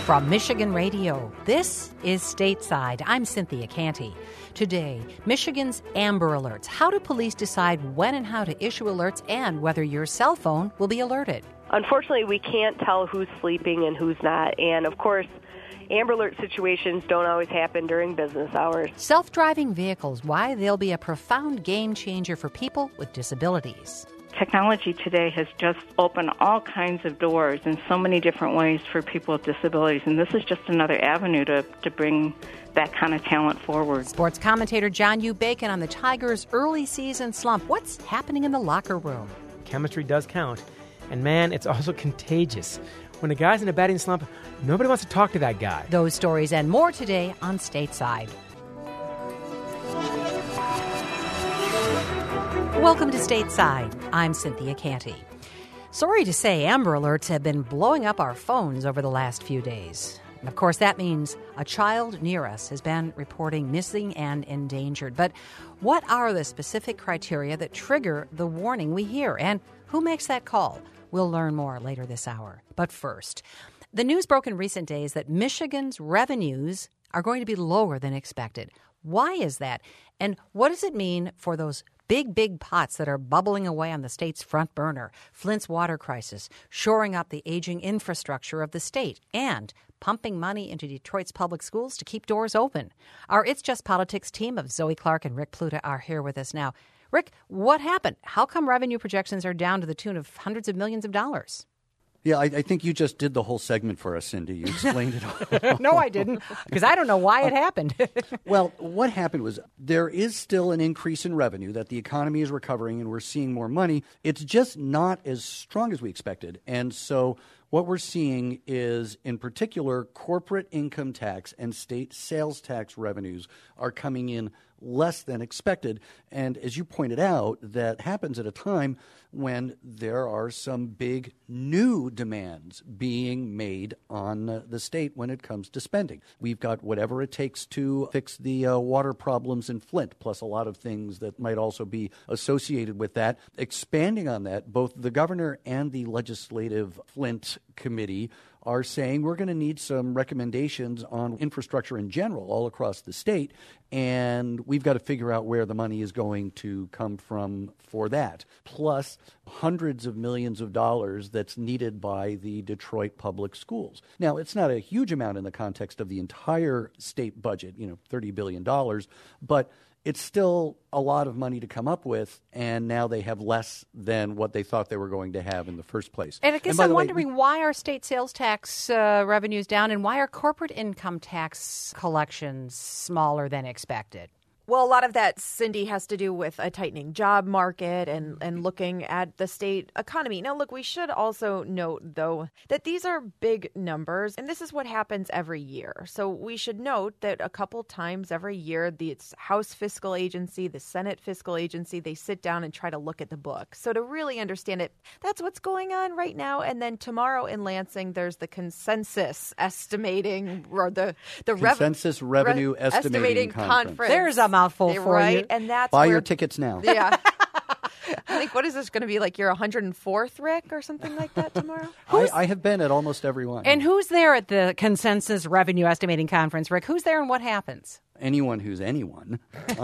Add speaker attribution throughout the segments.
Speaker 1: From Michigan Radio, this is Stateside. I'm Cynthia Canty. Today, Michigan's Amber Alerts. How do police decide when and how to issue alerts and whether your cell phone will be alerted?
Speaker 2: Unfortunately, we can't tell who's sleeping and who's not. And, of course, Amber Alert situations don't always happen during business hours.
Speaker 1: Self-driving vehicles, why they'll be a profound game changer for people with disabilities.
Speaker 3: Technology today has just opened all kinds of doors in so many different ways for people with disabilities, and this is just another avenue to bring that kind of talent forward.
Speaker 1: Sports commentator John U. Bacon on the Tigers' early season slump. What's happening in the locker room?
Speaker 4: Chemistry does count, and man, it's also contagious. When a guy's in a batting slump, nobody wants to talk to that guy.
Speaker 1: Those stories and more today on Stateside. Welcome to Stateside. I'm Cynthia Canty. Sorry to say, Amber Alerts have been blowing up our phones over the last few days. And of course, that means a child near us has been reporting missing and endangered. But what are the specific criteria that trigger the warning we hear? And who makes that call? We'll learn more later this hour. But first, the news broke in recent days that Michigan's revenues are going to be lower than expected. Why is that? And what does it mean for those big pots that are bubbling away on the state's front burner? Flint's water crisis, shoring up the aging infrastructure of the state, and pumping money into Detroit's public schools to keep doors open. Our It's Just Politics team of Zoe Clark and Rick Pluta are here with us now. Rick, what happened? How come revenue projections are down to the tune of hundreds of millions of dollars?
Speaker 5: Yeah, I think you just did the whole segment for us, Cindy. You explained it all.
Speaker 1: No, I didn't, because I don't know why it happened.
Speaker 5: Well, what happened was there is still an increase in revenue, that the economy is recovering and we're seeing more money. It's just not as strong as we expected. And so what we're seeing is, in particular, corporate income tax and state sales tax revenues are coming in less than expected. And as you pointed out, that happens at a time when there are some big new demands being made on the state when it comes to spending. We've got whatever it takes to fix the water problems in Flint, plus a lot of things that might also be associated with that. Expanding on that, both the governor and the legislative Flint committee are saying we're going to need some recommendations on infrastructure in general all across the state, and we've got to figure out where the money is going to come from for that. Plus hundreds of millions of dollars that's needed by the Detroit public schools. Now, it's not a huge amount in the context of the entire state budget, $30 billion, but it's still a lot of money to come up with, and now they have less than what they thought they were going to have in the first place.
Speaker 1: And I guess I'm wondering, why are state sales tax revenues down, and why are corporate income tax collections smaller than expected?
Speaker 6: Well, a lot of that, Cindy, has to do with a tightening job market and looking at the state economy. Now, look, we should also note, though, that these are big numbers, and this is what happens every year. So we should note that a couple times every year, the House Fiscal Agency, the Senate Fiscal Agency, they sit down and try to look at the book. So to really understand it, that's what's going on right now. And then tomorrow in Lansing, there's the consensus estimating, or the
Speaker 5: Consensus Revenue Estimating Conference.
Speaker 1: There's a mouthful for you.
Speaker 6: And that's
Speaker 5: Buy your tickets now.
Speaker 6: Yeah. I think, what is this going to be, like your 104th, Rick, or something like that tomorrow?
Speaker 5: I have been at almost every one.
Speaker 1: And who's there at the Consensus Revenue Estimating Conference, Rick? Who's there and what happens?
Speaker 5: Anyone who's anyone.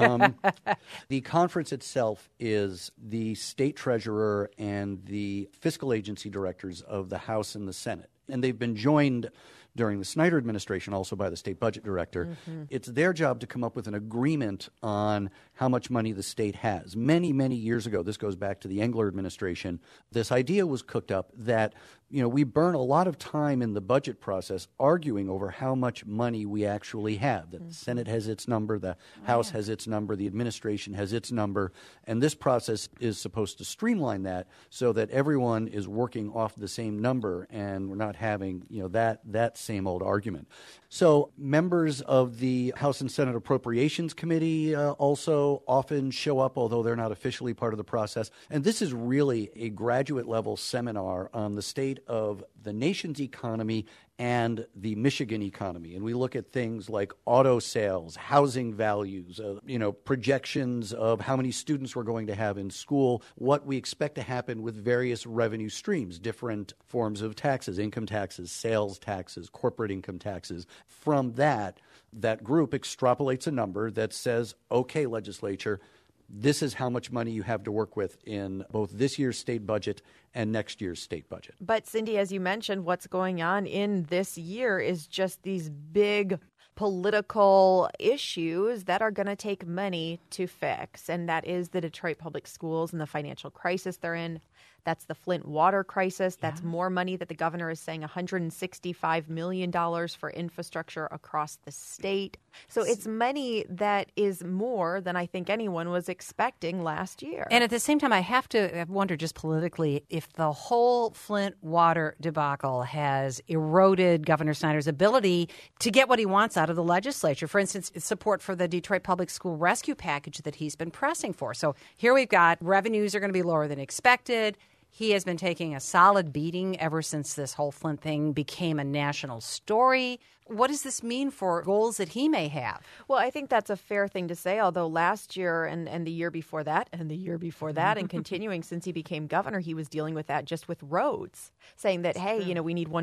Speaker 5: The conference itself is the state treasurer and the fiscal agency directors of the House and the Senate. And they've been joined during the Snyder administration also by the state budget director. Mm-hmm. It's their job to come up with an agreement on how much money the state has. Many years ago, this goes back to the Engler administration, this idea was cooked up that we burn a lot of time in the budget process arguing over how much money we actually have. The Senate has its number, the House has its number, the administration has its number, and this process is supposed to streamline that so that everyone is working off the same number and we're not having that same old argument. So members of the House and Senate Appropriations Committee also often show up, although they're not officially part of the process. And this is really a graduate level seminar on the state of the nation's economy and the Michigan economy. And we look at things like auto sales, housing values, projections of how many students we're going to have in school, what we expect to happen with various revenue streams, different forms of taxes, income taxes, sales taxes, corporate income taxes. From that group extrapolates a number that says, okay, legislature, this is how much money you have to work with in both this year's state budget and next year's state budget.
Speaker 6: But Cindy, as you mentioned, what's going on in this year is just these big political issues that are going to take money to fix. And that is the Detroit Public Schools and the financial crisis they're in. That's the Flint water crisis. That's more money that the governor is saying $165 million for infrastructure across the state. So it's money that is more than I think anyone was expecting last year.
Speaker 1: And at the same time, I have to wonder just politically if the whole Flint water debacle has eroded Governor Snyder's ability to get what he wants out of the legislature. For instance, support for the Detroit Public School rescue package that he's been pressing for. So here we've got revenues are going to be lower than expected. He has been taking a solid beating ever since this whole Flint thing became a national story. What does this mean for goals that he may have?
Speaker 6: Well, I think that's a fair thing to say, although last year and the year before that and the year before that and continuing since he became governor, he was dealing with that just with roads, saying that, hey, we need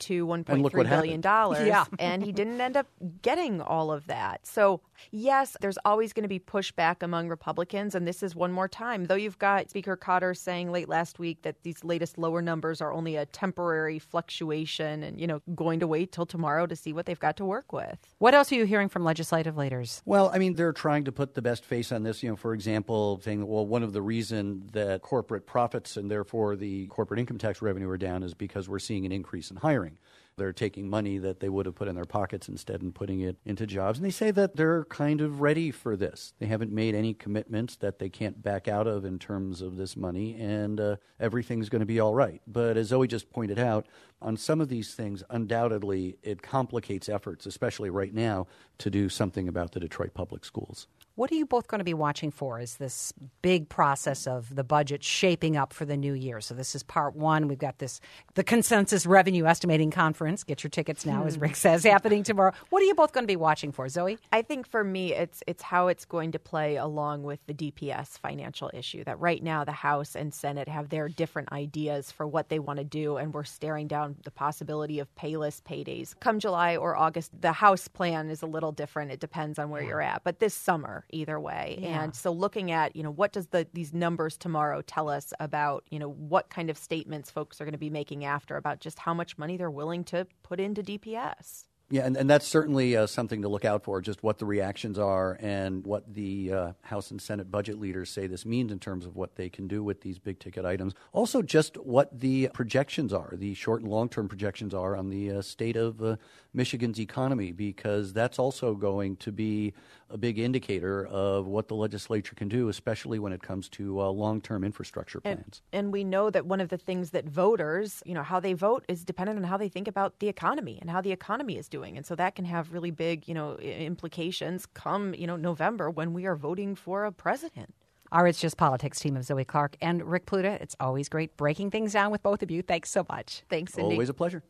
Speaker 6: $1.3 billion.
Speaker 1: Yeah.
Speaker 6: And he didn't end up getting all of that. So, yes, there's always going to be pushback among Republicans, and this is one more time. Though you've got Speaker Cotter saying late last week that these latest lower numbers are only a temporary fluctuation and, going to wait till tomorrow to see what they've got to work with.
Speaker 1: What else are you hearing from legislative leaders?
Speaker 5: Well, I mean, they're trying to put the best face on this. For example, saying, well, one of the reasons that corporate profits and therefore the corporate income tax revenue are down is because we're seeing an increase in hiring. They're taking money that they would have put in their pockets instead and putting it into jobs. And they say that they're kind of ready for this. They haven't made any commitments that they can't back out of in terms of this money, and everything's going to be all right. But as Zoe just pointed out, on some of these things, undoubtedly, it complicates efforts, especially right now, to do something about the Detroit Public Schools.
Speaker 1: What are you both going to be watching for as this big process of the budget shaping up for the new year? So this is part one. We've got the Consensus Revenue Estimating Conference. Get your tickets now, as Rick says, happening tomorrow. What are you both going to be watching for, Zoe?
Speaker 6: I think for me, it's how it's going to play along with the DPS financial issue, that right now the House and Senate have their different ideas for what they want to do, and we're staring down the possibility of payless paydays. Come July or August, the House plan is a little different. It depends on where you're at. But this summer, either way.
Speaker 1: Yeah.
Speaker 6: And so looking at, what does these numbers tomorrow tell us about, what kind of statements folks are going to be making after about just how much money they're willing to put into DPS.
Speaker 5: Yeah, and that's certainly something to look out for, just what the reactions are and what the House and Senate budget leaders say this means in terms of what they can do with these big-ticket items. Also, just what the projections are, the short- and long-term projections are on the state of Michigan's economy, because that's also going to be a big indicator of what the legislature can do, especially when it comes to long-term infrastructure plans.
Speaker 6: And we know that one of the things that voters, how they vote is dependent on how they think about the economy and how the economy is doing. And so that can have really big, implications come, November when we are voting for a president.
Speaker 1: Our It's Just Politics team of Zoe Clark and Rick Pluta. It's always great breaking things down with both of you. Thanks so much.
Speaker 6: Thanks, Cindy.
Speaker 5: Always a pleasure.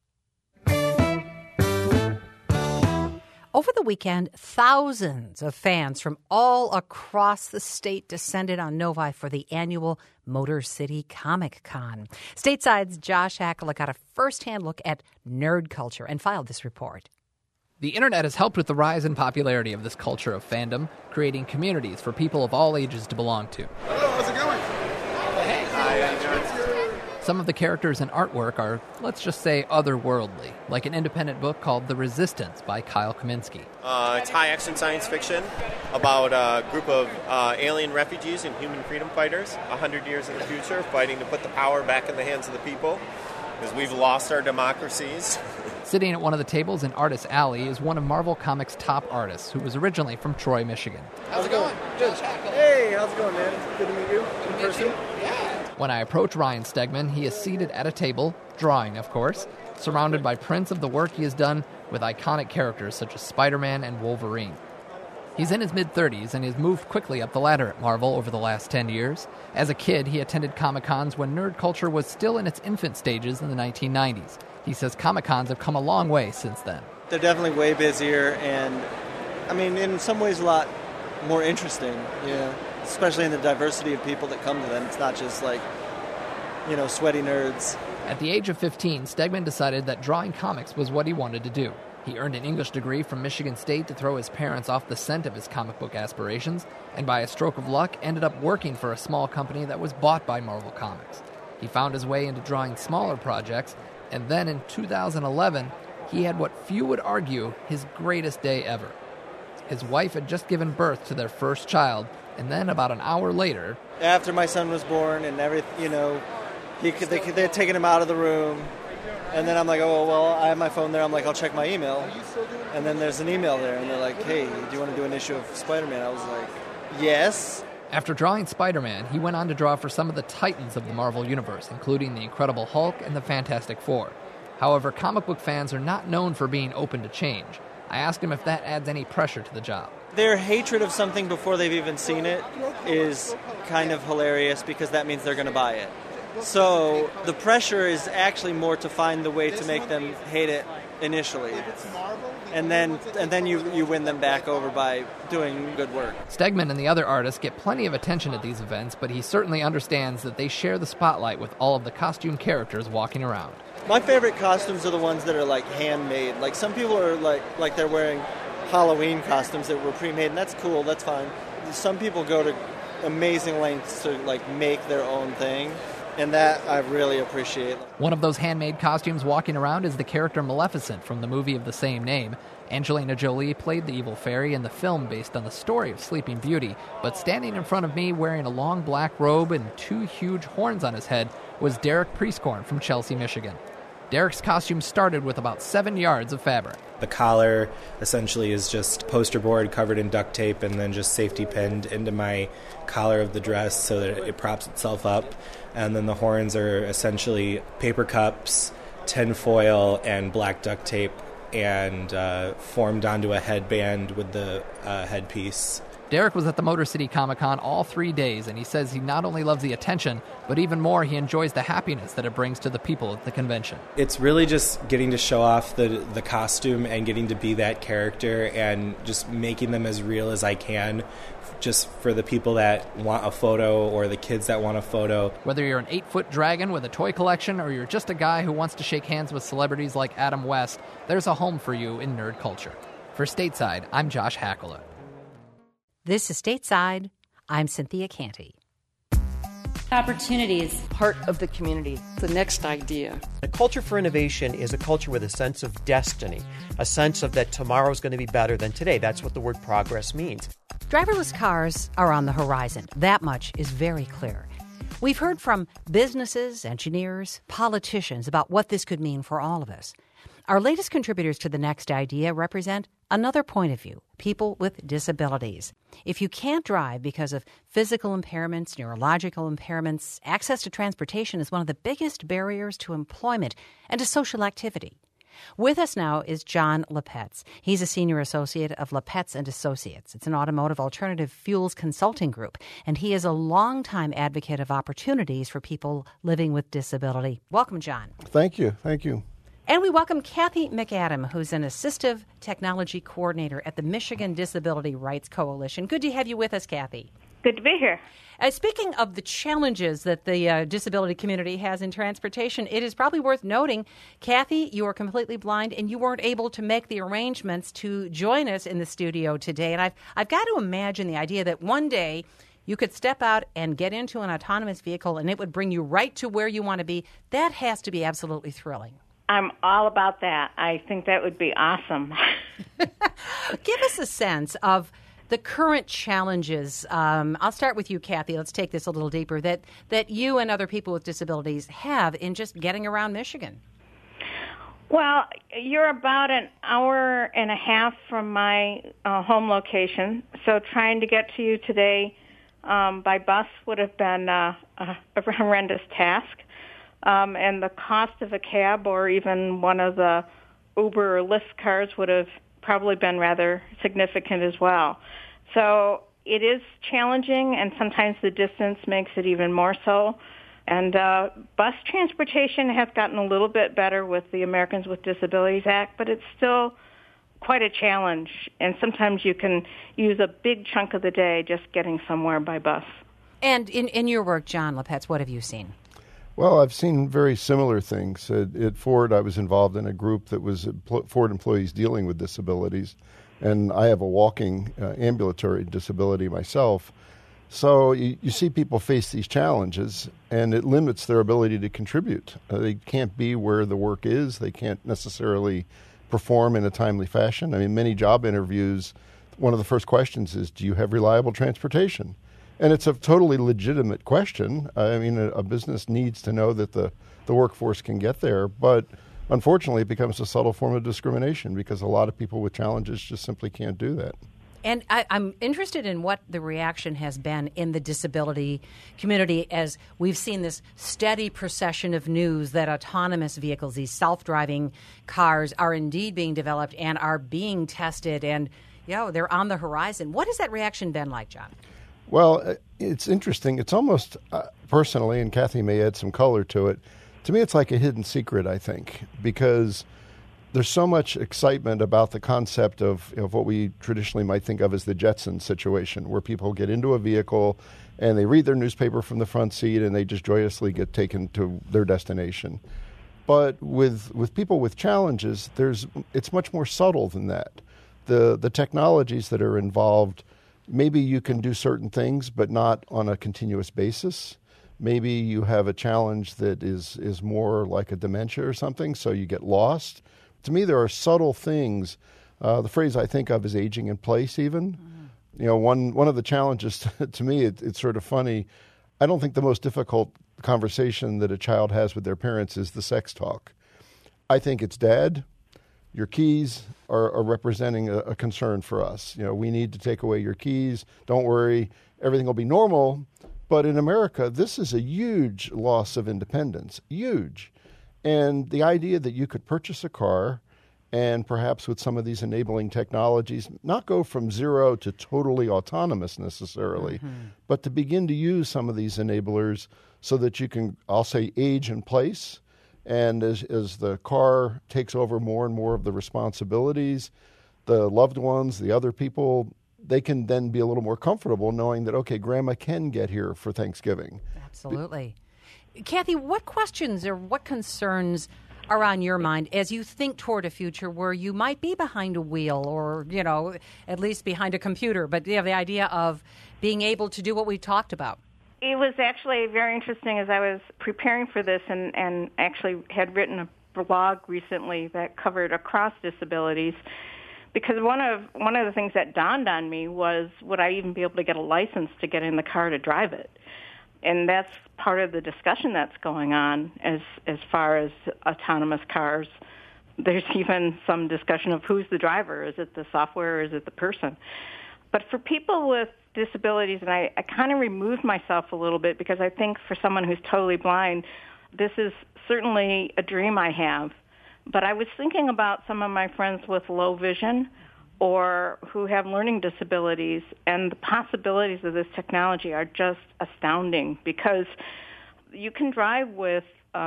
Speaker 1: Over the weekend, thousands of fans from all across the state descended on Novi for the annual Motor City Comic Con. Stateside's Josh Hakala got a first-hand look at nerd culture and filed this report.
Speaker 7: The internet has helped with the rise in popularity of this culture of fandom, creating communities for people of all ages to belong to.
Speaker 8: Hello, how's it going?
Speaker 7: Hey. Some of the characters and artwork are, let's just say, otherworldly, like an independent book called The Resistance by Kyle Kaminsky.
Speaker 8: It's high-action science fiction about a group of alien refugees and human freedom fighters 100 years in the future fighting to put the power back in the hands of the people because we've lost our democracies.
Speaker 7: Sitting at one of the tables in Artist Alley is one of Marvel Comics' top artists, who was originally from Troy, Michigan.
Speaker 8: How's it going? Good. Hey, how's it going, man? Good to meet you in person.
Speaker 7: When I approach Ryan Stegman, he is seated at a table, drawing, of course, surrounded by prints of the work he has done with iconic characters such as Spider-Man and Wolverine. He's in his mid-30s and has moved quickly up the ladder at Marvel over the last 10 years. As a kid, he attended Comic-Cons when nerd culture was still in its infant stages in the 1990s. He says Comic-Cons have come a long way since then.
Speaker 9: They're definitely way busier and, I mean, in some ways a lot more interesting, especially in the diversity of people that come to them. It's not just like, sweaty nerds.
Speaker 7: At the age of 15, Stegman decided that drawing comics was what he wanted to do. He earned an English degree from Michigan State to throw his parents off the scent of his comic book aspirations, and by a stroke of luck, ended up working for a small company that was bought by Marvel Comics. He found his way into drawing smaller projects, and then in 2011, he had what few would argue his greatest day ever. His wife had just given birth to their first child, and then about an hour later...
Speaker 9: After my son was born and everything, they had taken him out of the room. And then I'm like, oh, well, I have my phone there. I'm like, I'll check my email. And then there's an email there. And they're like, hey, do you want to do an issue of Spider-Man? I was like, yes.
Speaker 7: After drawing Spider-Man, he went on to draw for some of the titans of the Marvel Universe, including the Incredible Hulk and the Fantastic Four. However, comic book fans are not known for being open to change. I asked him if that adds any pressure to the job.
Speaker 9: Their hatred of something before they've even seen it is kind of hilarious because that means they're going to buy it. So the pressure is actually more to find the way to make them hate it initially. And then you win them back over by doing good work.
Speaker 7: Stegman and the other artists get plenty of attention at these events, but he certainly understands that they share the spotlight with all of the costume characters walking around.
Speaker 9: My favorite costumes are the ones that are like handmade. Like some people are like they're wearing Halloween costumes that were pre-made, and that's cool, that's fine. Some people go to amazing lengths to like make their own thing. And that I really appreciate.
Speaker 7: One of those handmade costumes walking around is the character Maleficent from the movie of the same name. Angelina Jolie played the evil fairy in the film based on the story of Sleeping Beauty, but standing in front of me wearing a long black robe and 2 huge horns on his head was Derek Priestcorn from Chelsea, Michigan. Derek's costume started with about 7 yards of fabric.
Speaker 10: The collar essentially is just poster board covered in duct tape and then just safety pinned into my collar of the dress so that it props itself up. And then the horns are essentially paper cups, tin foil, and black duct tape, and formed onto a headband with the headpiece.
Speaker 7: Derek was at the Motor City Comic-Con all 3 days, and he says he not only loves the attention, but even more, he enjoys the happiness that it brings to the people at the convention.
Speaker 10: It's really just getting to show off the costume and getting to be that character and just making them as real as I can, just for the people that want a photo or the kids that want a photo.
Speaker 7: Whether you're an 8-foot dragon with a toy collection or you're just a guy who wants to shake hands with celebrities like Adam West, there's a home for you in nerd culture. For Stateside, I'm Josh Hackler.
Speaker 1: This is Stateside. I'm Cynthia Canty.
Speaker 11: Opportunities.
Speaker 12: Part of the community. The next idea.
Speaker 13: A culture for innovation is a culture with a sense of destiny, a sense of that tomorrow's going to be better than today. That's what the word progress means.
Speaker 1: Driverless cars are on the horizon. That much is very clear. We've heard from businesses, engineers, politicians about what this could mean for all of us. Our latest contributors to The Next Idea represent another point of view, people with disabilities. If you can't drive because of physical impairments, neurological impairments, access to transportation is one of the biggest barriers to employment and to social activity. With us now is John Lepetz. He's a senior associate of Lepetz & Associates. It's an automotive alternative fuels consulting group, and he is a longtime advocate of opportunities for people living with disability. Welcome, John.
Speaker 14: Thank you. Thank you.
Speaker 1: And we welcome Kathy McAdam, who's an assistive technology coordinator at the Michigan Disability Rights Coalition. Good to have you with us, Kathy.
Speaker 3: Good to be here.
Speaker 1: Speaking of the challenges that the disability community has in transportation, it is probably worth noting, Kathy, you are completely blind and you weren't able to make the arrangements to join us in the studio today. And I've got to imagine the idea that one day you could step out and get into an autonomous vehicle and it would bring you right to where you want to be. That has to be absolutely thrilling.
Speaker 3: I'm all about that. I think that would be awesome.
Speaker 1: Give us a sense of the current challenges. I'll start with you, Kathy. Let's take this a little deeper, that you and other people with disabilities have in just getting around Michigan.
Speaker 3: Well, you're about an hour and a half from my home location, so trying to get to you today by bus would have been a horrendous task. And the cost of a cab or even one of the Uber or Lyft cars would have probably been rather significant as well. So it is challenging, and sometimes the distance makes it even more so. And bus transportation has gotten a little bit better with the Americans with Disabilities Act, but it's still quite a challenge. And sometimes you can use a big chunk of the day just getting somewhere by bus.
Speaker 1: And in your work, John LePetz, what have you seen?
Speaker 11: Well, I've seen very similar things. At Ford, I was involved in a group that was Ford employees dealing with disabilities, and I have a walking ambulatory disability myself. So you see people face these challenges, and it limits their ability to contribute. They can't be where the work is. They can't necessarily perform in a timely fashion. I mean, many job interviews, one of the first questions is, do you have reliable transportation? And it's a totally legitimate question. I mean, a business needs to know that the workforce can get there, but unfortunately it becomes a subtle form of discrimination because a lot of people with challenges just simply can't do that.
Speaker 1: And I'm interested in what the reaction has been in the disability community as we've seen this steady procession of news that autonomous vehicles, these self-driving cars, are indeed being developed and are being tested, and they're on the horizon. What has that reaction been like, John?
Speaker 11: Well, it's interesting. It's almost, personally, and Kathy may add some color to it, to me it's like a hidden secret, I think, because there's so much excitement about the concept of what we traditionally might think of as the Jetsons situation, where people get into a vehicle and they read their newspaper from the front seat and they just joyously get taken to their destination. But with people with challenges, it's much more subtle than that. The technologies that are involved, maybe you can do certain things, but not on a continuous basis. Maybe you have a challenge that is more like a dementia or something, so you get lost. To me, there are subtle things. The phrase I think of is aging in place even. Mm-hmm. One of the challenges to me, it's sort of funny. I don't think the most difficult conversation that a child has with their parents is the sex talk. I think it's, Dad, your keys are representing a concern for us. We need to take away your keys. Don't worry, everything will be normal. But in America, this is a huge loss of independence, huge. And the idea that you could purchase a car and perhaps with some of these enabling technologies, not go from zero to totally autonomous necessarily, but to begin to use some of these enablers so that you can, I'll say, age in place. And as the car takes over more and more of the responsibilities, the loved ones, the other people, they can then be a little more comfortable knowing that, okay, Grandma can get here for Thanksgiving.
Speaker 1: Absolutely. Kathy, what questions or what concerns are on your mind as you think toward a future where you might be behind a wheel or, at least behind a computer, but the idea of being able to do what we talked about?
Speaker 3: It was actually very interesting as I was preparing for this and actually had written a blog recently that covered across disabilities, because one of the things that dawned on me was, would I even be able to get a license to get in the car to drive it? And that's part of the discussion that's going on as far as autonomous cars. There's even some discussion of who's the driver. Is it the software or is it the person? But for people with disabilities, and I kind of removed myself a little bit because I think for someone who's totally blind, this is certainly a dream I have. But I was thinking about some of my friends with low vision or who have learning disabilities, and the possibilities of this technology are just astounding because you can drive with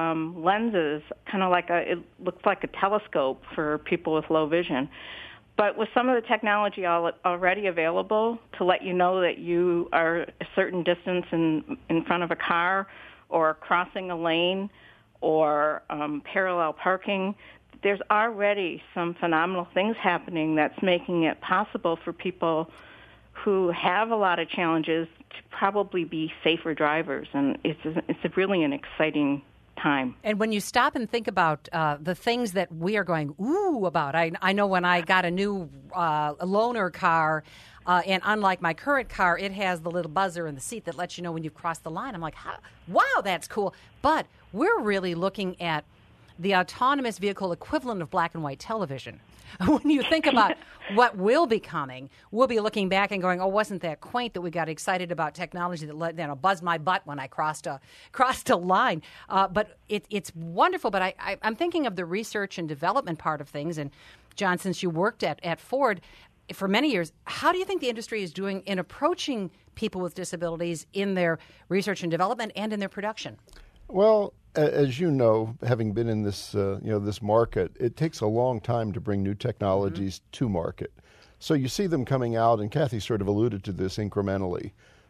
Speaker 3: lenses, kind of like it looks like a telescope for people with low vision. But with some of the technology already available to let you know that you are a certain distance in front of a car or crossing a lane or parallel parking, there's already some phenomenal things happening that's making it possible for people who have a lot of challenges to probably be safer drivers. And it's really an exciting time.
Speaker 1: And when you stop and think about the things that we are going, ooh, about, I know when I got a new loaner car, and unlike my current car, it has the little buzzer in the seat that lets you know when you've crossed the line. I'm like, wow, that's cool. But we're really looking at the autonomous vehicle equivalent of black and white television. When you think about what will be coming, we'll be looking back and going, "Oh, wasn't that quaint that we got excited about technology that buzzed my butt when I crossed a line?" But it's wonderful. But I'm thinking of the research and development part of things. And John, since you worked at Ford for many years, how do you think the industry is doing in approaching people with disabilities in their research and development and in their production?
Speaker 11: Well, as you know, having been in this this market, it takes a long time to bring new technologies to market. So you see them coming out, and Kathy sort of alluded to this incrementally.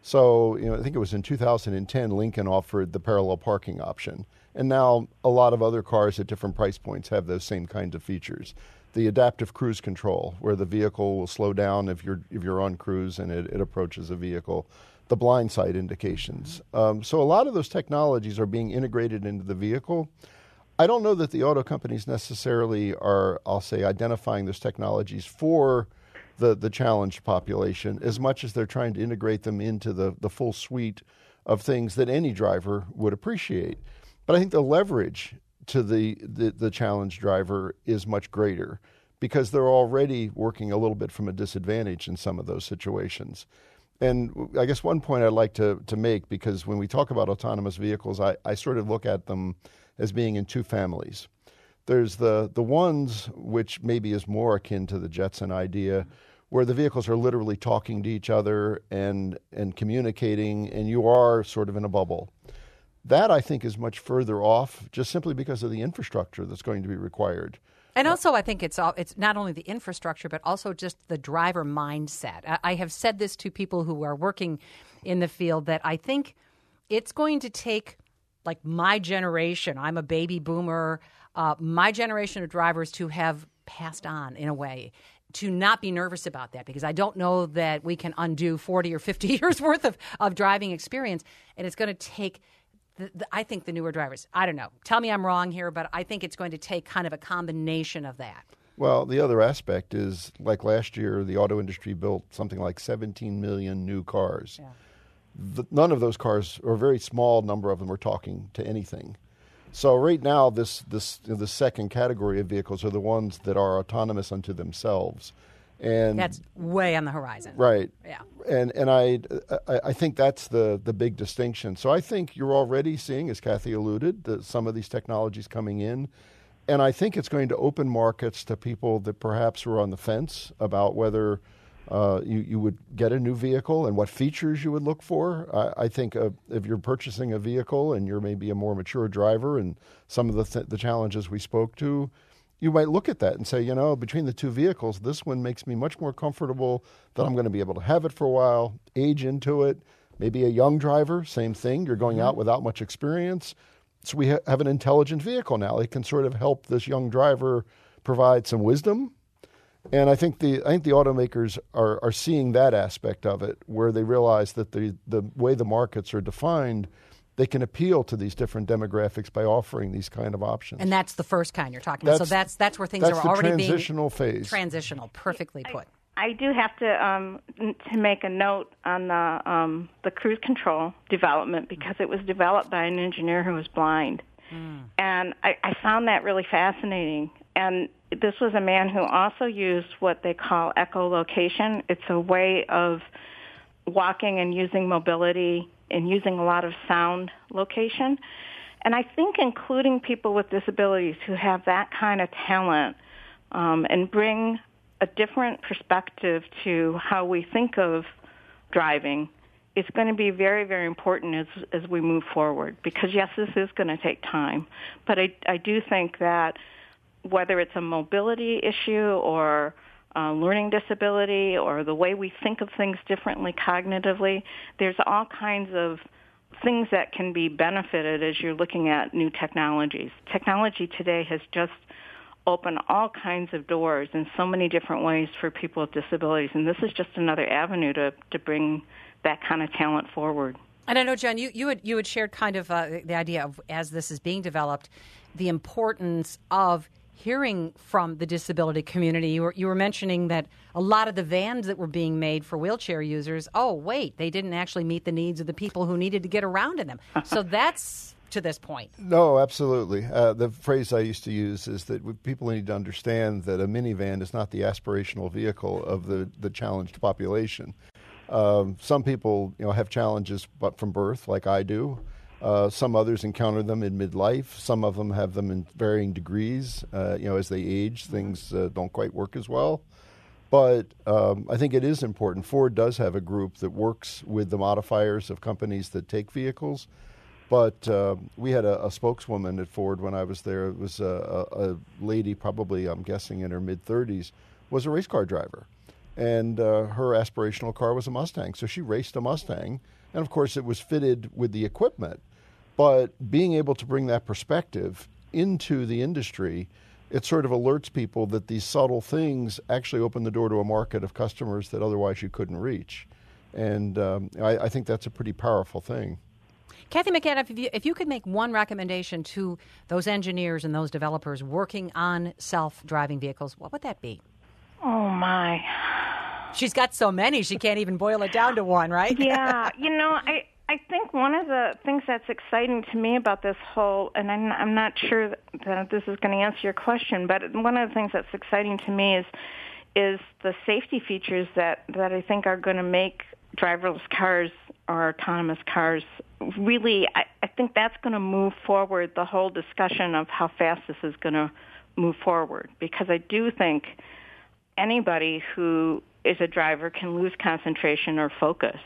Speaker 11: So I think it was in 2010, Lincoln offered the parallel parking option, and now a lot of other cars at different price points have those same kinds of features. The adaptive cruise control, where the vehicle will slow down if you're on cruise and it approaches a vehicle. The blind side indications. So a lot of those technologies are being integrated into the vehicle. I don't know that the auto companies necessarily are, I'll say, identifying those technologies for the challenged population as much as they're trying to integrate them into the full suite of things that any driver would appreciate. But I think the leverage to the challenged driver is much greater because they're already working a little bit from a disadvantage in some of those situations. And I guess one point I'd like to make, because when we talk about autonomous vehicles, I sort of look at them as being in two families. There's the ones which maybe is more akin to the Jetson idea, where the vehicles are literally talking to each other and communicating, and you are sort of in a bubble. That, I think, is much further off just simply because of the infrastructure that's going to be required.
Speaker 1: And also, I think it's not only the infrastructure, but also just the driver mindset. I have said this to people who are working in the field, that I think it's going to take, like, my generation, I'm a baby boomer, my generation of drivers to have passed on, in a way, to not be nervous about that, because I don't know that we can undo 40 or 50 years worth of driving experience. And it's going to take I think the newer drivers, I don't know, tell me I'm wrong here, but I think it's going to take kind of a combination of that.
Speaker 11: Well, the other aspect is, like last year, the auto industry built something like 17 million new cars. Yeah. None of those cars, or a very small number of them, are talking to anything. So right now, the second category of vehicles are the ones that are autonomous unto themselves. And
Speaker 1: that's way on the horizon.
Speaker 11: Right.
Speaker 1: Yeah.
Speaker 11: And I think that's the big distinction. So I think you're already seeing, as Kathy alluded, some of these technologies coming in. And I think it's going to open markets to people that perhaps were on the fence about whether you would get a new vehicle and what features you would look for. I think if you're purchasing a vehicle and you're maybe a more mature driver and some of the challenges we spoke to, you might look at that and say, between the two vehicles, this one makes me much more comfortable that I'm going to be able to have it for a while, age into it. Maybe a young driver, same thing. You're going out without much experience. So we have an intelligent vehicle now. It can sort of help this young driver provide some wisdom. And I think the automakers are seeing that aspect of it, where they realize that the way the markets are defined, they can appeal to these different demographics by offering these kind of options.
Speaker 1: And that's the first kind you're talking about. So that's where things are already being...
Speaker 11: transitional phase.
Speaker 1: Transitional, perfectly put.
Speaker 3: I do have to make a note on the cruise control development, because it was developed by an engineer who was blind. And I found that really fascinating. And this was a man who also used what they call echolocation. It's a way of walking and using mobility and using a lot of sound location. And I think including people with disabilities who have that kind of talent and bring a different perspective to how we think of driving is going to be very, very important as we move forward. Because, yes, this is going to take time. But I do think that whether it's a mobility issue or learning disability or the way we think of things differently cognitively, there's all kinds of things that can be benefited as you're looking at new technologies. Technology today has just opened all kinds of doors in so many different ways for people with disabilities, and this is just another avenue to bring that kind of talent forward.
Speaker 1: And I know, John, you had shared kind of the idea of, as this is being developed, the importance of hearing from the disability community. You were mentioning that a lot of the vans that were being made for wheelchair users, they didn't actually meet the needs of the people who needed to get around in them. So that's to this point.
Speaker 11: No, absolutely. The phrase I used to use is that people need to understand that a minivan is not the aspirational vehicle of the challenged population. Some people, have challenges but from birth, like I do. Some others encounter them in midlife. Some of them have them in varying degrees. As they age, things don't quite work as well. But I think it is important. Ford does have a group that works with the modifiers of companies that take vehicles. But we had a spokeswoman at Ford when I was there. It was a lady, probably, I'm guessing, in her mid-30s, was a race car driver. And her aspirational car was a Mustang. So she raced a Mustang. And, of course, it was fitted with the equipment. But being able to bring that perspective into the industry, it sort of alerts people that these subtle things actually open the door to a market of customers that otherwise you couldn't reach. And I think that's a pretty powerful thing.
Speaker 1: Kathy McAdam, if you could make one recommendation to those engineers and those developers working on self-driving vehicles, what would that be?
Speaker 3: Oh, my.
Speaker 1: She's got so many, she can't even boil it down to one, right?
Speaker 3: Yeah. I think one of the things that's exciting to me about this whole, and I'm not sure that this is going to answer your question, but one of the things that's exciting to me is the safety features that I think are going to make driverless cars or autonomous cars really, I think that's going to move forward the whole discussion of how fast this is going to move forward, because I do think anybody who is a driver can lose concentration or focus,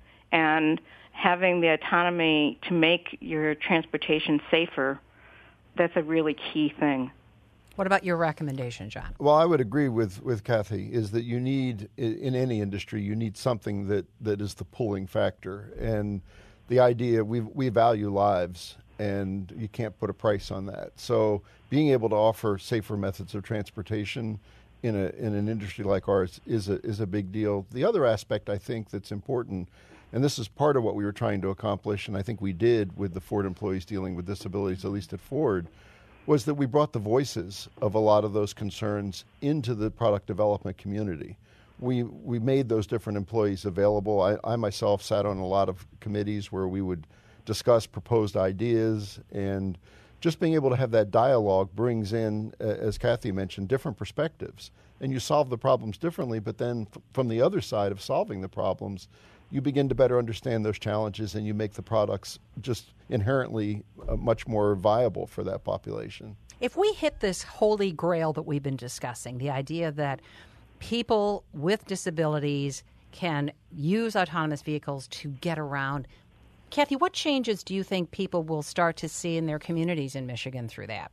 Speaker 3: and having the autonomy to make your transportation safer, that's a really key thing.
Speaker 1: What about your recommendation, John?
Speaker 11: Well, I would agree with Kathy, is that you need, in any industry, you need something that is the pulling factor. And the idea, we value lives, and you can't put a price on that. So being able to offer safer methods of transportation in an industry like ours is a big deal. The other aspect, I think, that's important, and this is part of what we were trying to accomplish, and I think we did with the Ford employees dealing with disabilities, at least at Ford, was that we brought the voices of a lot of those concerns into the product development community. We made those different employees available. I myself sat on a lot of committees where we would discuss proposed ideas, and just being able to have that dialogue brings in, as Kathy mentioned, different perspectives. And you solve the problems differently, but then from the other side of solving the problems, you begin to better understand those challenges, and you make the products just inherently much more viable for that population.
Speaker 1: If we hit this holy grail that we've been discussing, the idea that people with disabilities can use autonomous vehicles to get around, Kathy, what changes do you think people will start to see in their communities in Michigan through that?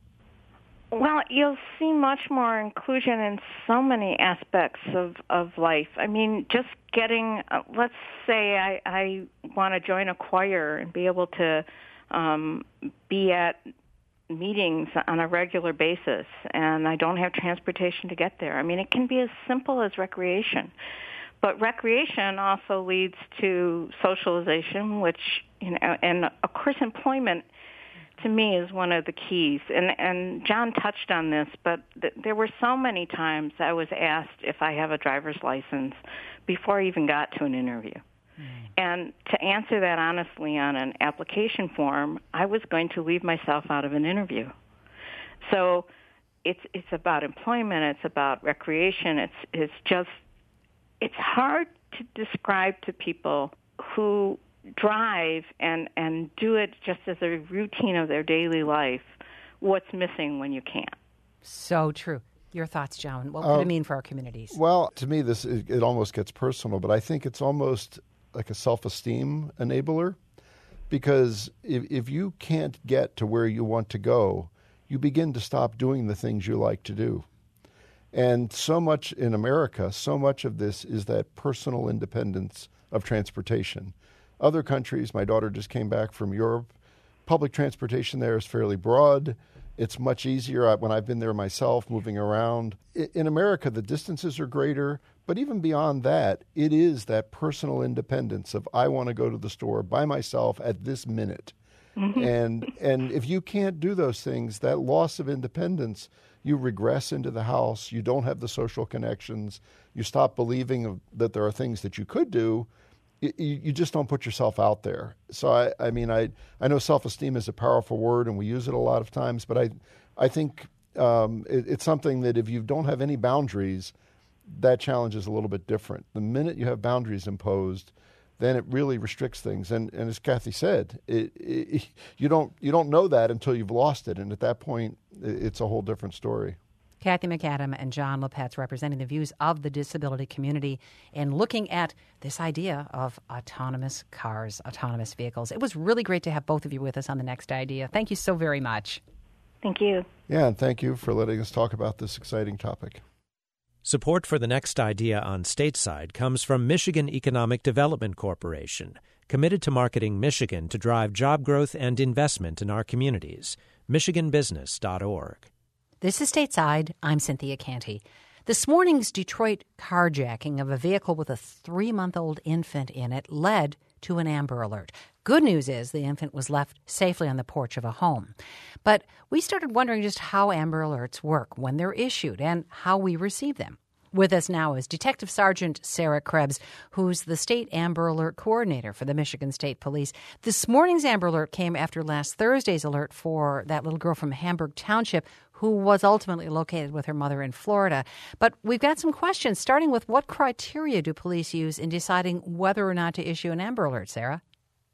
Speaker 3: Well, you'll see much more inclusion in so many aspects of life. I mean, just getting, let's say I want to join a choir and be able to be at meetings on a regular basis, and I don't have transportation to get there. I mean, it can be as simple as recreation. But recreation also leads to socialization, which, and of course employment, to me, is one of the keys. And John touched on this, but there were so many times I was asked if I have a driver's license before I even got to an interview. And to answer that honestly on an application form, I was going to leave myself out of an interview. So it's about employment, it's about recreation, it's hard to describe to people who drive and do it just as a routine of their daily life what's missing when you can't.
Speaker 1: So true. Your thoughts, John? What would it mean for our communities?
Speaker 11: Well, to me, it almost gets personal, but I think it's almost like a self-esteem enabler, because if you can't get to where you want to go, you begin to stop doing the things you like to do. And so much in America, so much of this is that personal independence of transportation. Other countries, my daughter just came back from Europe, public transportation there is fairly broad. It's much easier when I've been there myself, moving around. In America, the distances are greater, but even beyond that, it is that personal independence of I want to go to the store by myself at this minute. And if you can't do those things, that loss of independence, you regress into the house, you don't have the social connections, you stop believing that there are things that you could do, you just don't put yourself out there. So I know self-esteem is a powerful word, and we use it a lot of times, but I think it's something that if you don't have any boundaries, that challenge is a little bit different. The minute you have boundaries imposed, then it really restricts things. And as Kathy said, you don't know that until you've lost it, and at that point, it's a whole different story.
Speaker 1: Kathy McAdam and John Lopez representing the views of the disability community and looking at this idea of autonomous cars, autonomous vehicles. It was really great to have both of you with us on The Next Idea. Thank you so very much.
Speaker 2: Thank you.
Speaker 11: Yeah, and thank you for letting us talk about this exciting topic.
Speaker 14: Support for The Next Idea on Stateside comes from Michigan Economic Development Corporation, committed to marketing Michigan to drive job growth and investment in our communities. MichiganBusiness.org.
Speaker 1: This is Stateside. I'm Cynthia Canty. This morning's Detroit carjacking of a vehicle with a 3-month-old infant in it led to an Amber Alert. Good news is the infant was left safely on the porch of a home. But we started wondering just how Amber Alerts work, when they're issued, and how we receive them. With us now is Detective Sergeant Sarah Krebs, who's the State Amber Alert Coordinator for the Michigan State Police. This morning's Amber Alert came after last Thursday's alert for that little girl from Hamburg Township who was ultimately located with her mother in Florida. But we've got some questions, starting with what criteria do police use in deciding whether or not to issue an Amber Alert, Sarah?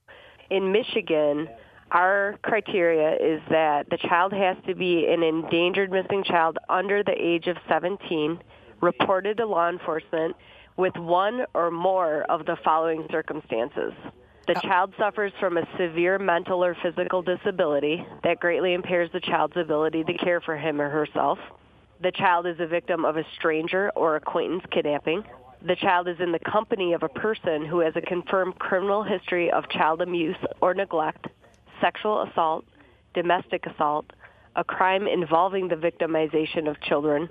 Speaker 2: In Michigan, our criteria is that the child has to be an endangered missing child under the age of 17, reported to law enforcement with one or more of the following circumstances. The child suffers from a severe mental or physical disability that greatly impairs the child's ability to care for him or herself. The child is a victim of a stranger or acquaintance kidnapping. The child is in the company of a person who has a confirmed criminal history of child abuse or neglect, sexual assault, domestic assault, a crime involving the victimization of children,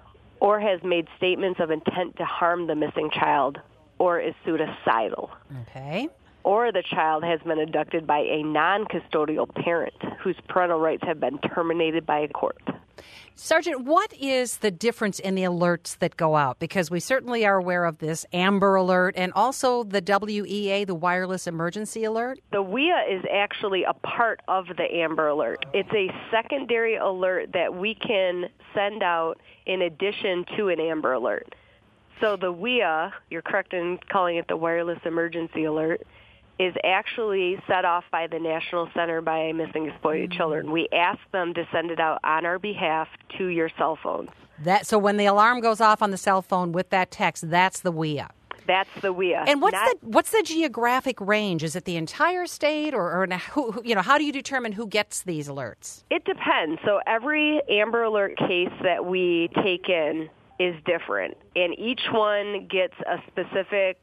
Speaker 2: or has made statements of intent to harm the missing child, or is suicidal.
Speaker 1: Okay.
Speaker 2: Or the child has been abducted by a non-custodial parent whose parental rights have been terminated by a court.
Speaker 1: Sergeant, what is the difference in the alerts that go out? Because we certainly are aware of this Amber Alert and also the WEA, the Wireless Emergency Alert.
Speaker 2: The WEA is actually a part of the Amber Alert. It's a secondary alert that we can send out in addition to an Amber Alert. So the WEA, you're correct in calling it the Wireless Emergency Alert, is actually set off by the National Center by Missing Exploited Children. We ask them to send it out on our behalf to your cell phones.
Speaker 1: So when the alarm goes off on the cell phone with that text, that's the WEA.
Speaker 2: That's the WEA.
Speaker 1: And what's the geographic range? Is it the entire state, or how do you determine who gets these alerts?
Speaker 2: It depends. So every Amber Alert case that we take in is different, and each one gets a specific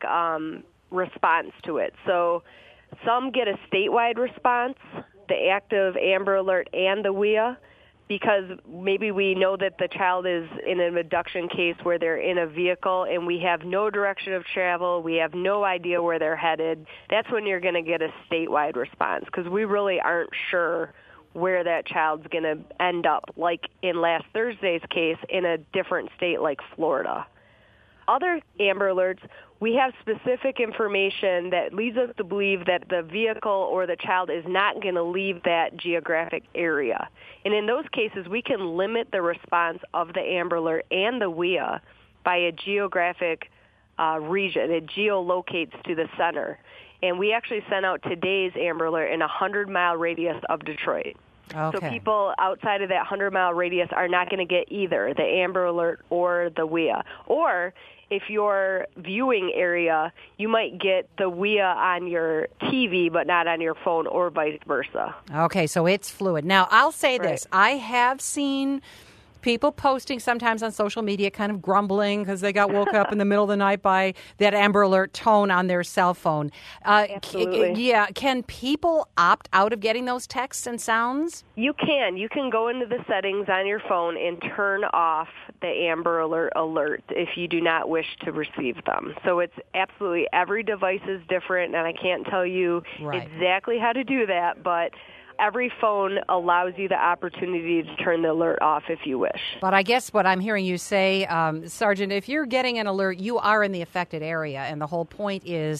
Speaker 2: response to it. So some get a statewide response, the active Amber Alert and the WEA, because maybe we know that the child is in an abduction case where they're in a vehicle and we have no direction of travel, we have no idea where they're headed. That's when you're going to get a statewide response, because we really aren't sure where that child's going to end up, like in last Thursday's case, in a different state like Florida. Other Amber Alerts, we have specific information that leads us to believe that the vehicle or the child is not going to leave that geographic area. And in those cases, we can limit the response of the Amber Alert and the WEA by a geographic region. It geolocates to the center. And we actually sent out today's Amber Alert in a 100-mile radius of Detroit.
Speaker 1: Okay.
Speaker 2: So people outside of that 100-mile radius are not going to get either the Amber Alert or the WEA. Or if your viewing area, you might get the WEA on your TV but not on your phone, or vice versa.
Speaker 1: Okay, so it's fluid. Now, I'll say this. I have seen people posting sometimes on social media kind of grumbling because they got woke up in the middle of the night by that Amber Alert tone on their cell phone.
Speaker 2: Absolutely.
Speaker 1: Can people opt out of getting those texts and sounds?
Speaker 2: You can. You can go into the settings on your phone and turn off the Amber Alert if you do not wish to receive them. So it's absolutely, every device is different, and I can't tell you exactly how to do that, but every phone allows you the opportunity to turn the alert off if you wish.
Speaker 1: But I guess what I'm hearing you say, Sergeant, if you're getting an alert, you are in the affected area, and the whole point is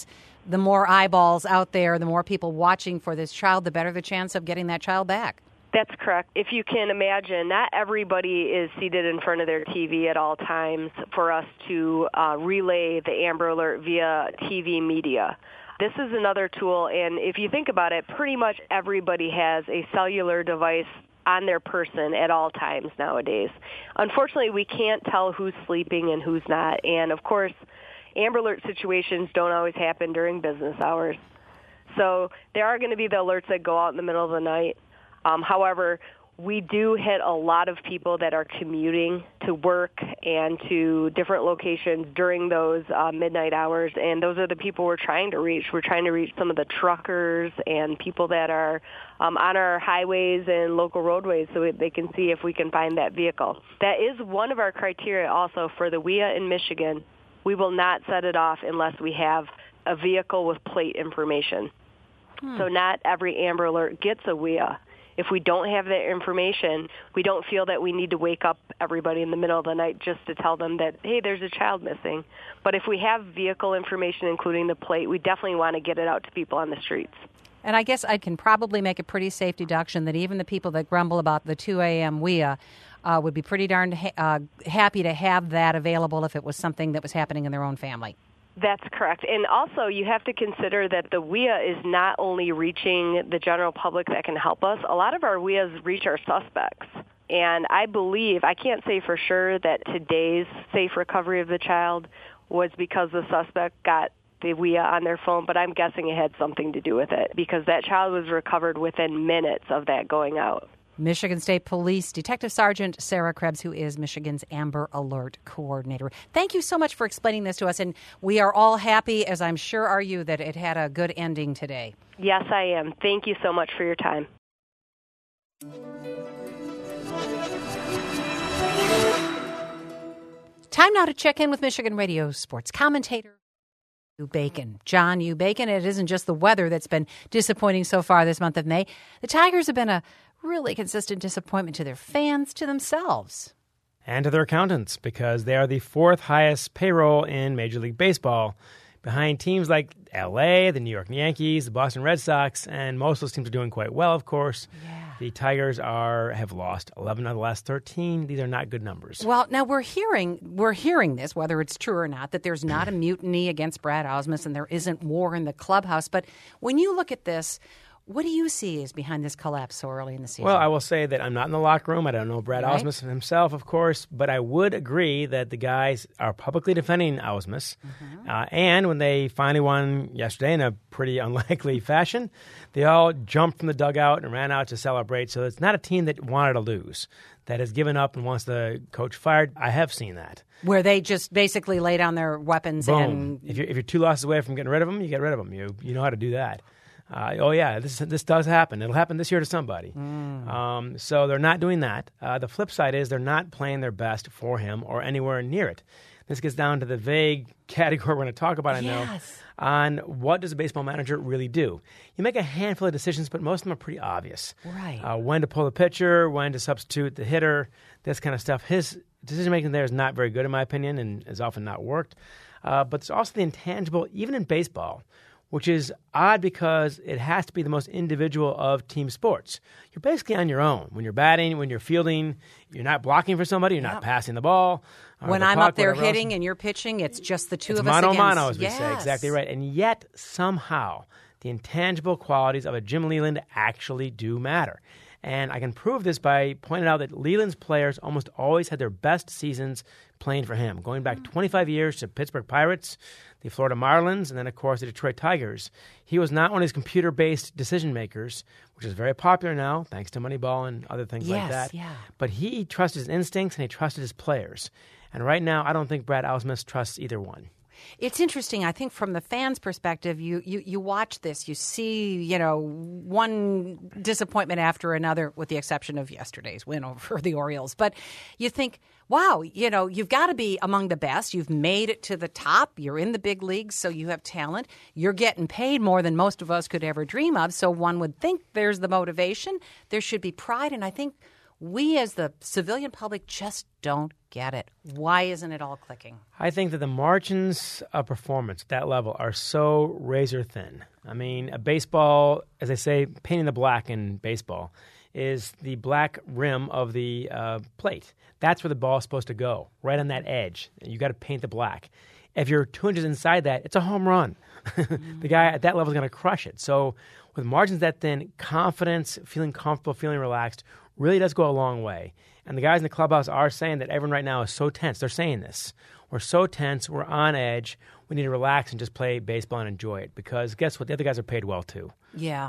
Speaker 1: the more eyeballs out there, the more people watching for this child, the better the chance of getting that child back.
Speaker 2: That's correct. If you can imagine, not everybody is seated in front of their TV at all times for us to relay the Amber Alert via TV media. This is another tool, and if you think about it, pretty much everybody has a cellular device on their person at all times nowadays. Unfortunately, we can't tell who's sleeping and who's not, and of course, Amber Alert situations don't always happen during business hours. So there are going to be the alerts that go out in the middle of the night. However, we do hit a lot of people that are commuting to work and to different locations during those midnight hours, and those are the people we're trying to reach. We're trying to reach some of the truckers and people that are on our highways and local roadways so they can see if we can find that vehicle. That is one of our criteria also for the WIA in Michigan. We will not set it off unless we have a vehicle with plate information. So not every Amber Alert gets a WIA. If we don't have that information, we don't feel that we need to wake up everybody in the middle of the night just to tell them that, hey, there's a child missing. But if we have vehicle information, including the plate, we definitely want to get it out to people on the streets.
Speaker 1: And I guess I can probably make a pretty safe deduction that even the people that grumble about the 2 a.m. WIA would be pretty darn happy to have that available if it was something that was happening in their own family.
Speaker 2: That's correct. And also, you have to consider that the WIA is not only reaching the general public that can help us. A lot of our WIAs reach our suspects. And I believe, I can't say for sure that today's safe recovery of the child was because the suspect got the WIA on their phone, but I'm guessing it had something to do with it because that child was recovered within minutes of that going out.
Speaker 1: Michigan State Police Detective Sergeant Sarah Krebs, who is Michigan's Amber Alert Coordinator. Thank you so much for explaining this to us, and we are all happy, as I'm sure are you, that it had a good ending today.
Speaker 2: Yes, I am. Thank you so much for your time.
Speaker 1: Time now to check in with Michigan Radio sports commentator Hugh Bacon. John Hugh Bacon, it isn't just the weather that's been disappointing so far this month of May. The Tigers have been a really consistent disappointment to their fans, to themselves.
Speaker 4: And to their accountants, because they are the fourth highest payroll in Major League Baseball, behind teams like L.A., the New York Yankees, the Boston Red Sox, and most of those teams are doing quite well, of course. Yeah. The Tigers have lost 11 out of the last 13. These are not good numbers.
Speaker 1: Well, now we're hearing this, whether it's true or not, that there's not a mutiny against Brad Ausmus and there isn't war in the clubhouse. But when you look at this, what do you see is behind this collapse so early in the season?
Speaker 4: Well, I will say that I'm not in the locker room. I don't know Brad Ausmus himself, of course, but I would agree that the guys are publicly defending Ausmus. And when they finally won yesterday in a pretty unlikely fashion, they all jumped from the dugout and ran out to celebrate. So it's not a team that wanted to lose, that has given up and wants the coach fired. I have seen that.
Speaker 1: Where they just basically lay down their weapons.
Speaker 4: Boom.
Speaker 1: And
Speaker 4: if you're 2 losses away from getting rid of them, you get rid of them. You know how to do that. This does happen. It'll happen this year to somebody. So they're not doing that. The flip side is they're not playing their best for him or anywhere near it. This gets down to the vague category we're going to talk about, I know, on what does a baseball manager really do. You make a handful of decisions, but most of them are pretty obvious.
Speaker 1: Right.
Speaker 4: When to pull the pitcher, when to substitute the hitter, this kind of stuff. His decision-making there is not very good, in my opinion, and has often not worked. But there's also the intangible, even in baseball, which is odd because it has to be the most individual of team sports. You're basically on your own. When you're batting, when you're fielding, you're not blocking for somebody, you're not passing the ball.
Speaker 1: When I'm up there hitting and you're pitching, it's just the two of us against.
Speaker 4: Mano, as we say. Exactly right. And yet, somehow, the intangible qualities of a Jim Leyland actually do matter. And I can prove this by pointing out that Leyland's players almost always had their best seasons playing for him, going back 25 years to Pittsburgh Pirates, the Florida Marlins, and then, of course, the Detroit Tigers. He was not one of these computer-based decision-makers, which is very popular now, thanks to Moneyball and other things like that.
Speaker 1: Yeah.
Speaker 4: But he trusted his instincts and he trusted his players. And right now, I don't think Brad Ausmus trusts either one.
Speaker 1: It's interesting. I think from the fans' perspective, you watch this, you see, one disappointment after another, with the exception of yesterday's win over the Orioles. But you think, wow, you've got to be among the best. You've made it to the top. You're in the big leagues, so you have talent. You're getting paid more than most of us could ever dream of. So one would think there's the motivation. There should be pride. And I think we as the civilian public just don't get it. Why isn't it all clicking?
Speaker 4: I think that the margins of performance at that level are so razor thin. I mean, a baseball, as they say, painting the black in baseball is the black rim of the plate. That's where the ball is supposed to go, right on that edge. You got to paint the black. If you're 2 inches inside that, it's a home run. The guy at that level is going to crush it. So with margins that thin, confidence, feeling comfortable, feeling relaxed really does go a long way. And the guys in the clubhouse are saying that everyone right now is so tense. They're saying this. We're so tense. We're on edge. We need to relax and just play baseball and enjoy it because guess what? The other guys are paid well too.
Speaker 1: Yeah.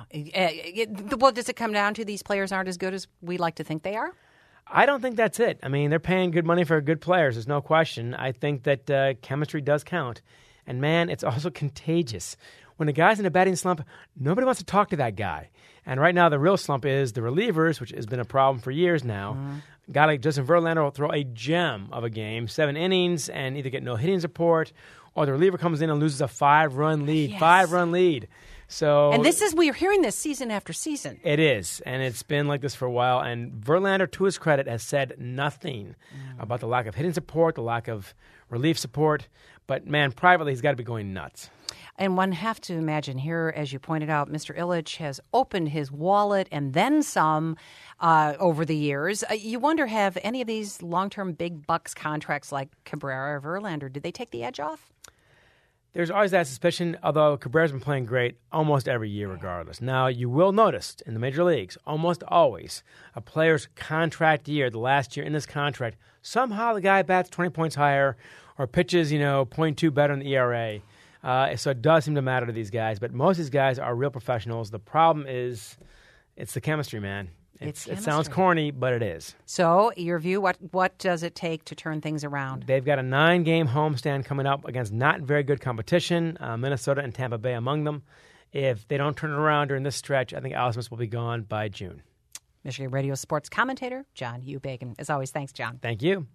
Speaker 1: Well, does it come down to these players aren't as good as we like to think they are?
Speaker 4: I don't think that's it. I mean, they're paying good money for good players. There's no question. I think that chemistry does count. And, man, it's also contagious. When a guy's in a batting slump, nobody wants to talk to that guy. And right now the real slump is the relievers, which has been a problem for years now. A guy like Justin Verlander will throw a gem of a game, 7 innings, and either get no hitting support or the reliever comes in and loses a 5-run lead.
Speaker 1: Yes.
Speaker 4: 5-run lead. So,
Speaker 1: and we're hearing this season after season.
Speaker 4: It is, and it's been like this for a while. And Verlander, to his credit, has said nothing about the lack of hitting support, the lack of relief support. But, man, privately, he's got to be going nuts.
Speaker 1: And one have to imagine here, as you pointed out, Mr. Ilitch has opened his wallet and then some over the years. You wonder, have any of these long-term big bucks contracts like Cabrera or Verlander, did they take the edge off?
Speaker 4: There's always that suspicion, although Cabrera's been playing great almost every year regardless. Now, you will notice in the major leagues, almost always, a player's contract year, the last year in this contract, somehow the guy bats 20 points higher or pitches, 0.2 better in the ERA. So it does seem to matter to these guys. But most of these guys are real professionals. The problem is it's the chemistry, man. It sounds corny, but it is.
Speaker 1: So, your view, what does it take to turn things around?
Speaker 4: They've got a 9-game homestand coming up against not very good competition, Minnesota and Tampa Bay among them. If they don't turn it around during this stretch, I think Al Smith will be gone by June.
Speaker 1: Michigan Radio sports commentator John Hugh Bacon. As always, thanks, John.
Speaker 4: Thank you.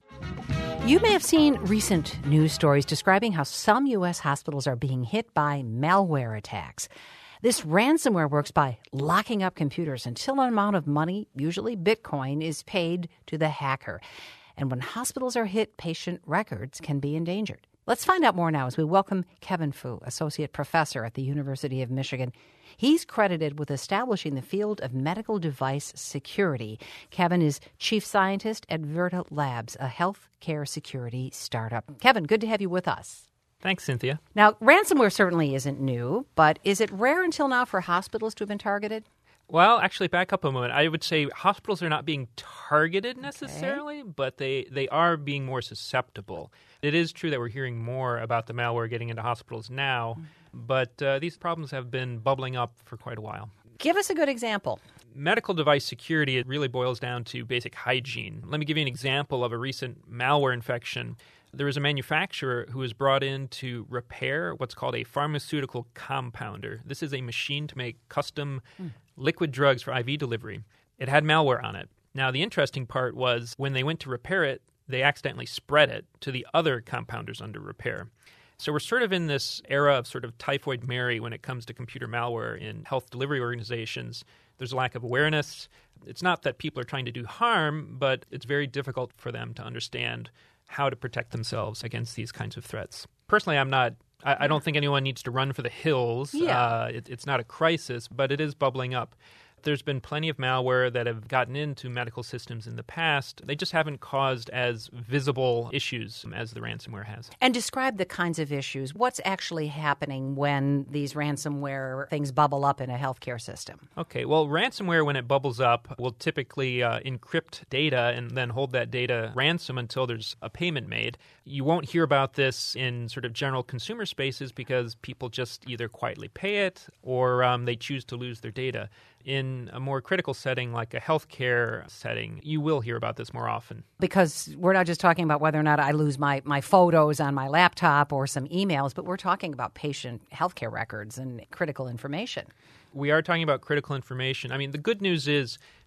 Speaker 1: You may have seen recent news stories describing how some U.S. hospitals are being hit by malware attacks. This ransomware works by locking up computers until an amount of money, usually Bitcoin, is paid to the hacker. And when hospitals are hit, patient records can be endangered. Let's find out more now as we welcome Kevin Fu, Associate Professor at the University of Michigan. He's credited with establishing the field of medical device security. Kevin is Chief Scientist at Verta Labs, a healthcare security startup. Kevin, good to have you with us.
Speaker 15: Thanks, Cynthia.
Speaker 1: Now, ransomware certainly isn't new, but is it rare until now for hospitals to have been targeted?
Speaker 15: Well, actually, back up a moment. I would say hospitals are not being targeted necessarily, but they are being more susceptible. It is true that we're hearing more about the malware getting into hospitals now, but these problems have been bubbling up for quite a while.
Speaker 1: Give us a good example.
Speaker 15: Medical device security, it really boils down to basic hygiene. Let me give you an example of a recent malware infection. There was a manufacturer who was brought in to repair what's called a pharmaceutical compounder. This is a machine to make custom liquid drugs for IV delivery. It had malware on it. Now, the interesting part was when they went to repair it, they accidentally spread it to the other compounders under repair. So we're sort of in this era of sort of Typhoid Mary when it comes to computer malware in health delivery organizations. There's a lack of awareness. It's not that people are trying to do harm, but it's very difficult for them to understand how to protect themselves against these kinds of threats. Personally, I don't think anyone needs to run for the hills.
Speaker 1: Yeah.
Speaker 15: It's not a crisis, but it is bubbling up. There's been plenty of malware that have gotten into medical systems in the past. They just haven't caused as visible issues as the ransomware has.
Speaker 1: And describe the kinds of issues. What's actually happening when these ransomware things bubble up in a healthcare system?
Speaker 15: Okay, well, ransomware, when it bubbles up, will typically encrypt data and then hold that data ransom until there's a payment made. You won't hear about this in sort of general consumer spaces because people just either quietly pay it or they choose to lose their data. In a more critical setting like a healthcare setting, you will hear about this more often.
Speaker 1: Because we're not just talking about whether or not I lose my photos on my laptop or some emails, but we're talking about patient healthcare records and critical information.
Speaker 15: We are talking about critical information. I mean, the good news is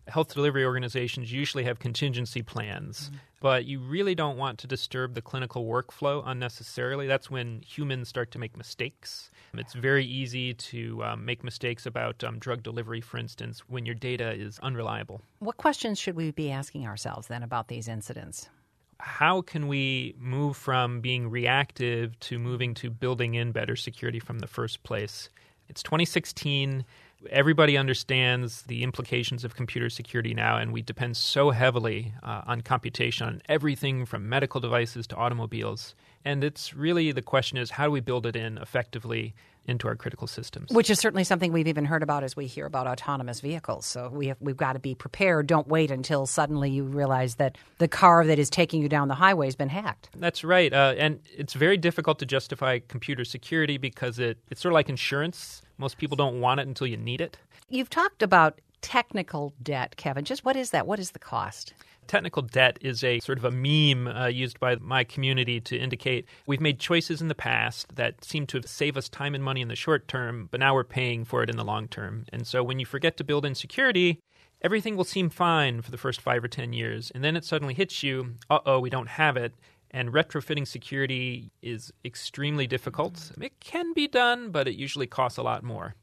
Speaker 15: health delivery organizations usually have contingency plans, but you really don't want to disturb the clinical workflow unnecessarily. That's when humans start to make mistakes. It's very easy to make mistakes about drug delivery, for instance, when your data is unreliable.
Speaker 1: What questions should we be asking ourselves then about these incidents?
Speaker 15: How can we move from being reactive to moving to building in better security from the first place? It's 2016. Everybody understands the implications of computer security now, and we depend so heavily on computation on everything from medical devices to automobiles. And it's really the question is, how do we build it in effectively into our critical systems?
Speaker 1: Which is certainly something we've even heard about as we hear about autonomous vehicles. So we've got to be prepared. Don't wait until suddenly you realize that the car that is taking you down the highway has been hacked.
Speaker 15: That's right. And it's very difficult to justify computer security because it's sort of like insurance. Most people don't want it until you need it.
Speaker 1: You've talked about technical debt, Kevin. Just what is that? What is the cost?
Speaker 15: Technical debt is a sort of a meme used by my community to indicate we've made choices in the past that seem to save us time and money in the short term, but now we're paying for it in the long term. And so when you forget to build in security, everything will seem fine for the first 5 or 10 years. And then it suddenly hits you, we don't have it. And retrofitting security is extremely difficult. It can be done, but it usually costs a lot more.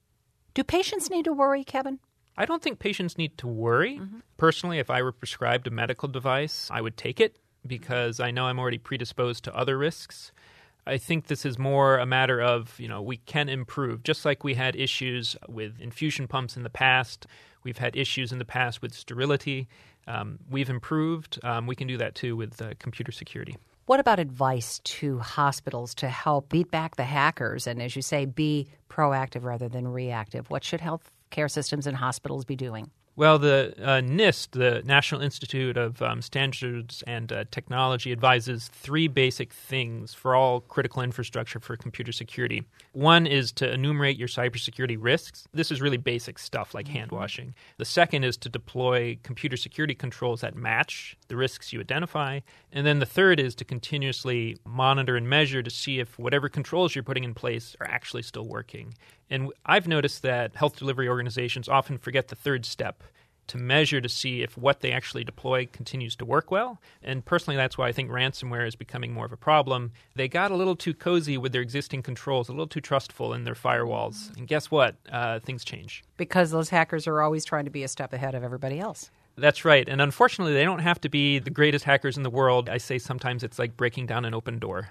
Speaker 1: Do patients need to worry, Kevin?
Speaker 15: I don't think patients need to worry. Personally, if I were prescribed a medical device, I would take it because I know I'm already predisposed to other risks. I think this is more a matter of, we can improve. Just like we had issues with infusion pumps in the past, we've had issues in the past with sterility. We've improved. We can do that too with computer security.
Speaker 1: What about advice to hospitals to help beat back the hackers and, as you say, be proactive rather than reactive? What should health care systems and hospitals be doing?
Speaker 15: Well, the NIST, the National Institute of Standards and Technology, advises 3 basic things for all critical infrastructure for computer security. One is to enumerate your cybersecurity risks. This is really basic stuff like hand washing. The second is to deploy computer security controls that match the risks you identify. And then the third is to continuously monitor and measure to see if whatever controls you're putting in place are actually still working. And I've noticed that health delivery organizations often forget the third step, to measure to see if what they actually deploy continues to work well. And personally, that's why I think ransomware is becoming more of a problem. They got a little too cozy with their existing controls, a little too trustful in their firewalls. And guess what? Things change.
Speaker 1: Because those hackers are always trying to be a step ahead of everybody else.
Speaker 15: That's right. And unfortunately, they don't have to be the greatest hackers in the world. I say sometimes it's like breaking down an open door.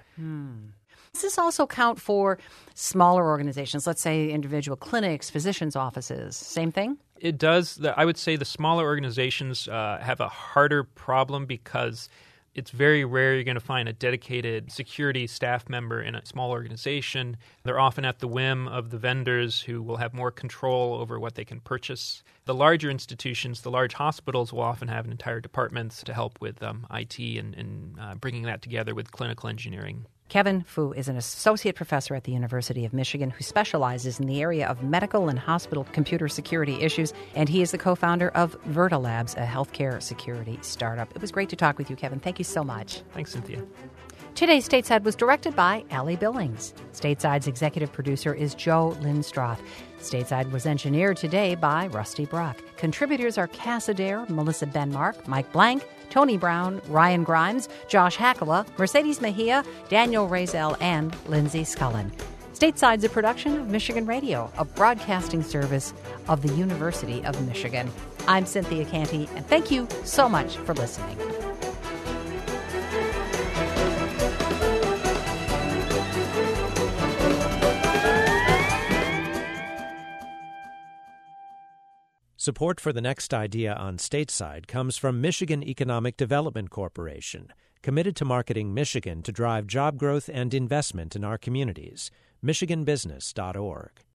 Speaker 1: Does this also count for smaller organizations, let's say individual clinics, physicians' offices? Same thing?
Speaker 15: It does. I would say the smaller organizations have a harder problem because it's very rare you're going to find a dedicated security staff member in a small organization. They're often at the whim of the vendors who will have more control over what they can purchase. The larger institutions, the large hospitals, will often have entire departments to help with IT and bringing that together with clinical engineering.
Speaker 1: Kevin Fu is an associate professor at the University of Michigan who specializes in the area of medical and hospital computer security issues, and he is the co-founder of Verta Labs, a healthcare security startup. It was great to talk with you, Kevin. Thank you so much.
Speaker 15: Thanks, Cynthia.
Speaker 1: Today's Stateside was directed by Allie Billings. Stateside's executive producer is Joe Lindstroth. Stateside was engineered today by Rusty Brock. Contributors are Cass Adair, Melissa Benmark, Mike Blank, Tony Brown, Ryan Grimes, Josh Hackala, Mercedes Mejia, Daniel Razel, and Lindsay Scullin. Stateside's a production of Michigan Radio, a broadcasting service of the University of Michigan. I'm Cynthia Canty, and thank you so much for listening.
Speaker 14: Support for the next idea on Stateside comes from Michigan Economic Development Corporation, committed to marketing Michigan to drive job growth and investment in our communities. MichiganBusiness.org.